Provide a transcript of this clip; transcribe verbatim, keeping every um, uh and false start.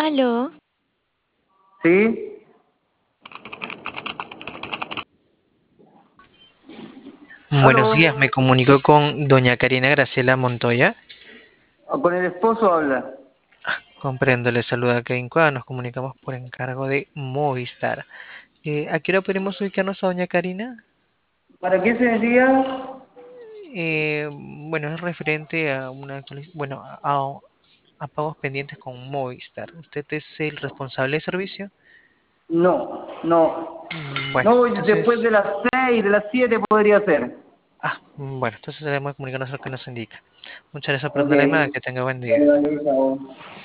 Aló, ¿Sí? Buenos ¿Aló? días, me comunico con doña Karina Graciela Montoya. ¿Con el esposo habla? Comprendo, le saluda Kevin Cuadra, nos comunicamos por encargo de Movistar. Eh, ¿a qué hora podremos ubicarnos a doña Karina? ¿Para qué se decía? Eh, bueno, es referente a una, actualiz- bueno, a, a pagos pendientes con Movistar. ¿Usted es el responsable de servicio? No, no. Mm, Bueno, No, después entonces, de las seis, de las siete podría ser. ah, bueno, entonces debemos comunicarnos a lo que nos indica. Muchas gracias por Ok. atender la llamada, que tenga buen día. Dale, dale, chao.